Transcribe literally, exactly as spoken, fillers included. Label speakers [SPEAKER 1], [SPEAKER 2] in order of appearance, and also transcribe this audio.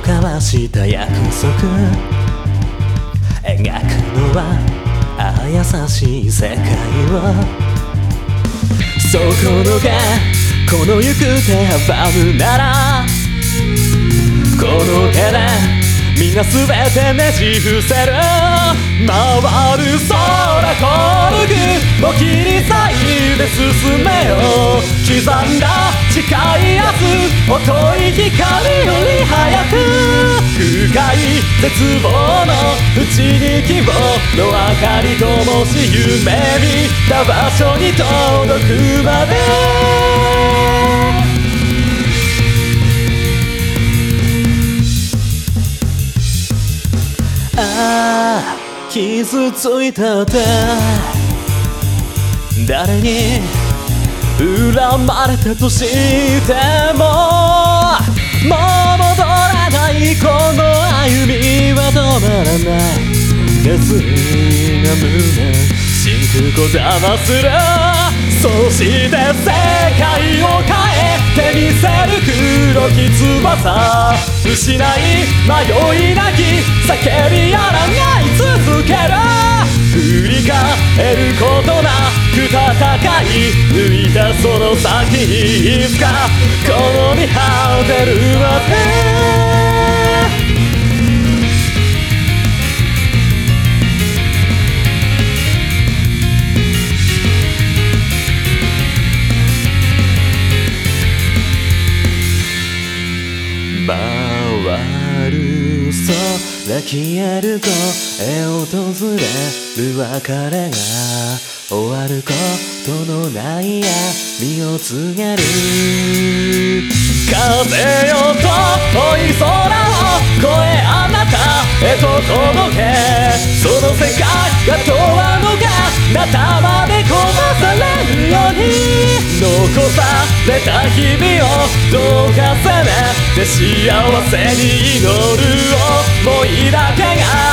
[SPEAKER 1] 交わした約束描くのはああ優しい世界をそこのがこの行く手阻むならこの手でみんな全てねじ伏せる回る空転ぐもう切り裂いて進めよ刻んだ誓い明日遅い光より早く深い絶望の内に希望の明かり灯し夢見た場所に届くまでああ傷ついたって誰に恨まれたとしてももう戻らないこの歩みは止まらない熱意が胸真空こだまするそして世界を変えてみせる黒き翼失い迷いなき叫びやらがい続ける振り返ることなく戦い抜いたその先にいつかこの身果てるまで回る空消える声訪れる別れが終わることのない闇を告げる風よ遠い空を越えあなたへと届けその世界が永遠のがなたまで壊されるように残された日々をどうかせめて幸せに祈る想いだけが